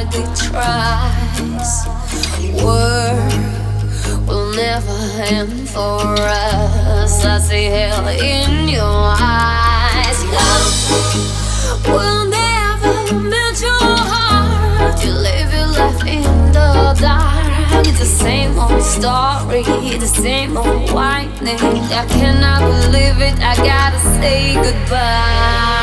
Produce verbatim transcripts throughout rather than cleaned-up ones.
hard it tries. Work will never end for us. I see hell in your eyes. Love will never melt your heart. You live your life in the dark. It's the same old story, the same old whining. I cannot believe it, I gotta say goodbye.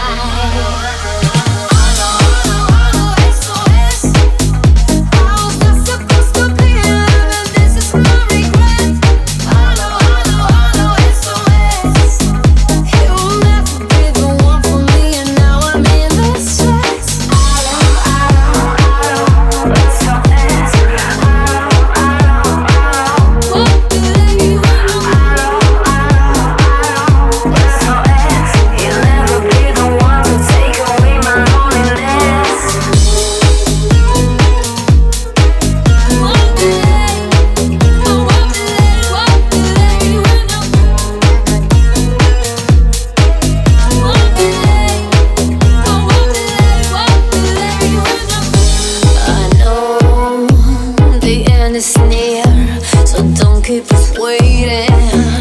It's near, so don't keep us waiting.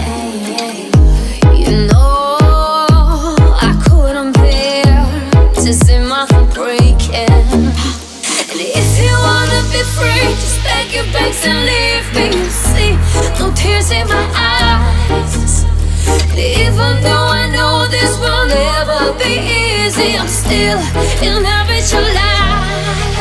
You know I couldn't bear to see my heart breaking. And if you wanna be free, just pack your bags and leave me. You see, no tears in my eyes. And even though I know this will never be easy, I'm still in love with your lies.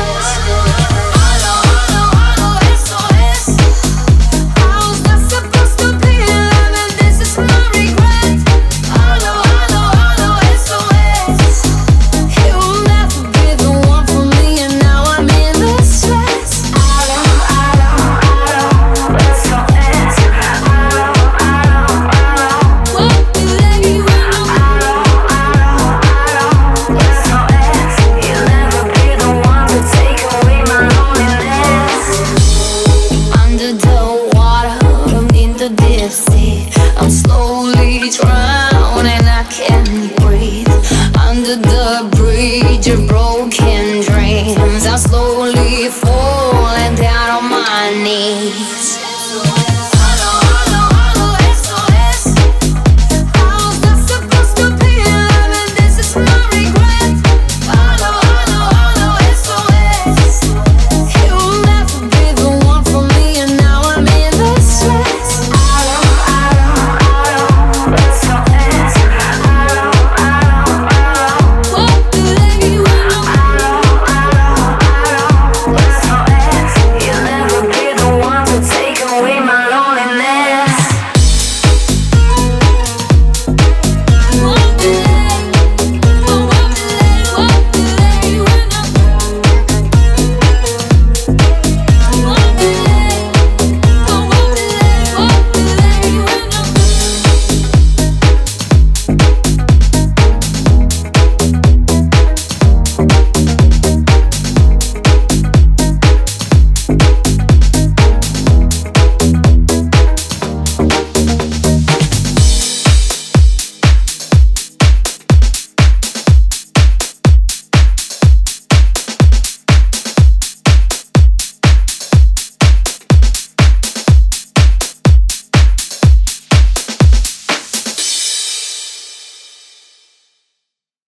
I'm slowly drowning, I can't breathe. Under the bridge of broken dreams, I'm slowly falling down on my knees.